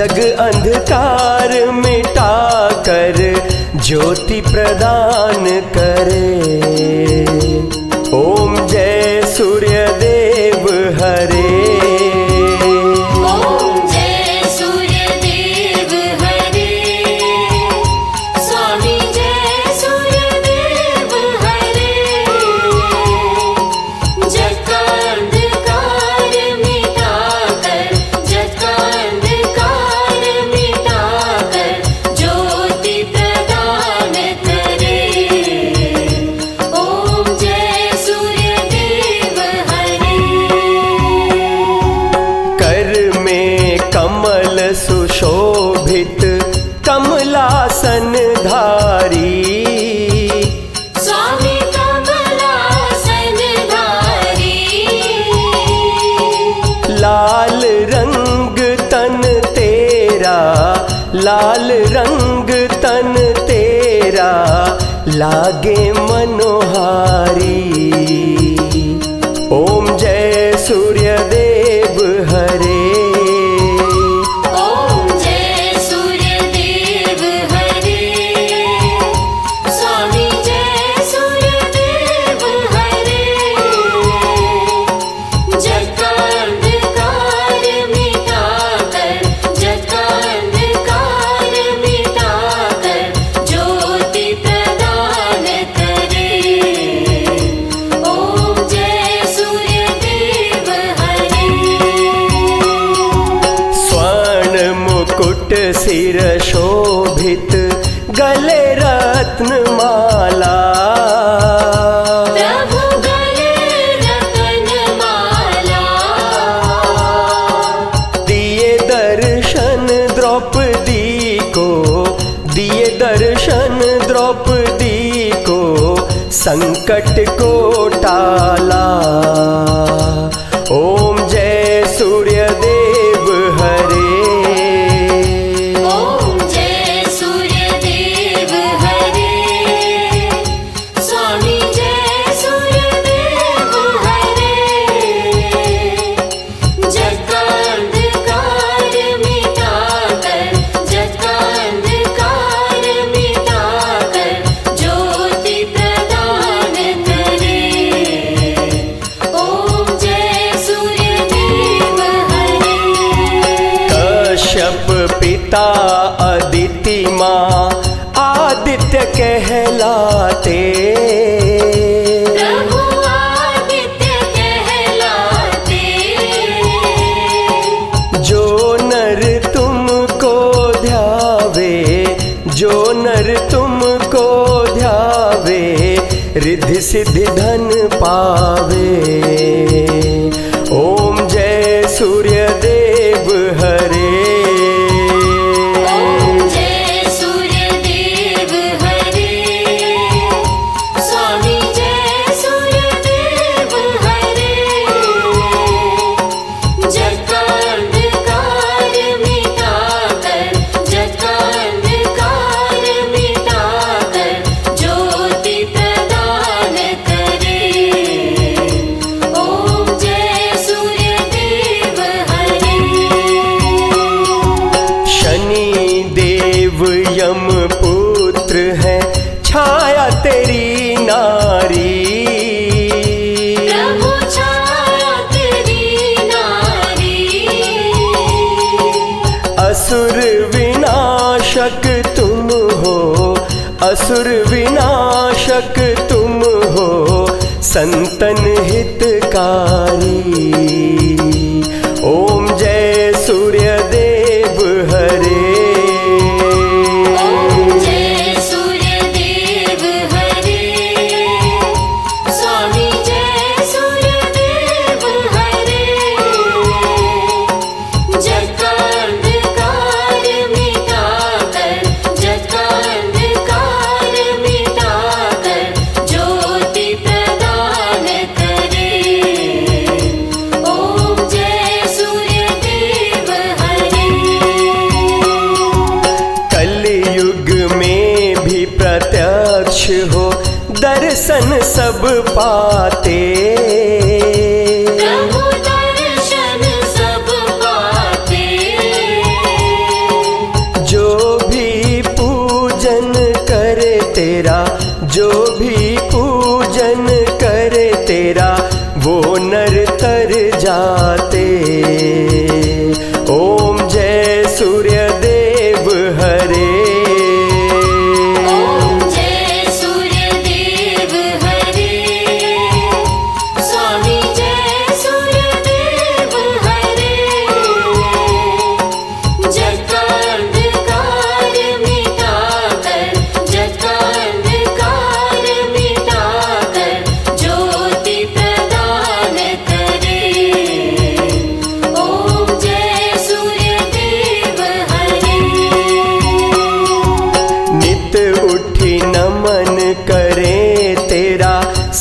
जग अंधकार मिटा कर ज्योति प्रदान करे। ओम जय सूर्य देव हरे। सुशोभित कमलासन धारी, स्वामी कमलासन धारी। लाल रंग तन तेरा, लाल रंग तन तेरा लागे मनोहारी। ओम जय सूर्य देव हरे। मुकुट सिर शोभित गले रत्न माला, प्रभु गले रत्न माला। दिए दर्शन द्रौपदी को, दिए दर्शन द्रौपदी को संकट को टाला। ओम जय सूर्य देव हरे। पिता अदिति माँ आदित्य कहलाते, प्रभु आदित्य कहलाते। जो नर तुमको ध्यावे, जो नर तुमको ध्यावे रिद्धि सिद्धि धन पावे। ओम जय सूर्य देव हरे। यम पुत्र है छाया तेरी नारी, प्रभु छाया तेरी नारी। असुर विनाशक तुम हो, असुर विनाशक तुम हो संतन हितकारी। ओम जय सूर्य देव हरे। प्रत्यक्ष हो दर्शन सब पाते, प्रभु दर्शन सब पाते।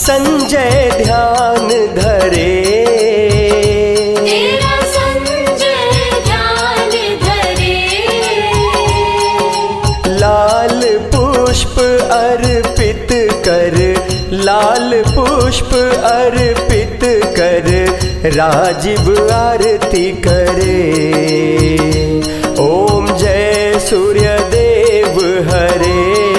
संजय ध्यान धरे, तेरा संजय ध्यान धरे। लाल पुष्प अर्पित कर, लाल पुष्प अर्पित कर, राजीव आरती करे। ओम जय सूर्य देव हरे।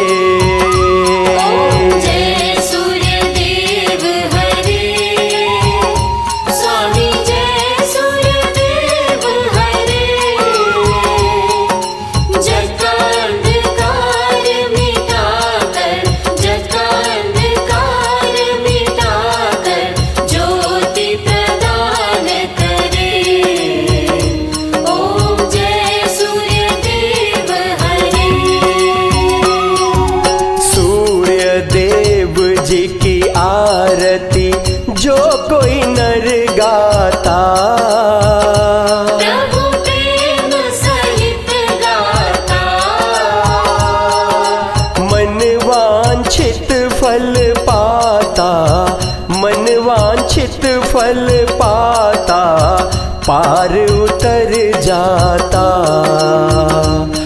ओम जय सूर्य देव हरे। स्वामी जय सूर्य देव हरे। जग का अंधकार मिटाकर, जग का अंधकार मिटाकर, ज्योति प्रदान करे। ओम जय सूर्य देव हरे। सूर्य देव जी की आरती जो कोई नर गाता, प्रभु प्रेम सहित गाता। मन वांछित फल पाता, मन वांछित फल पाता, पार उतर जाता।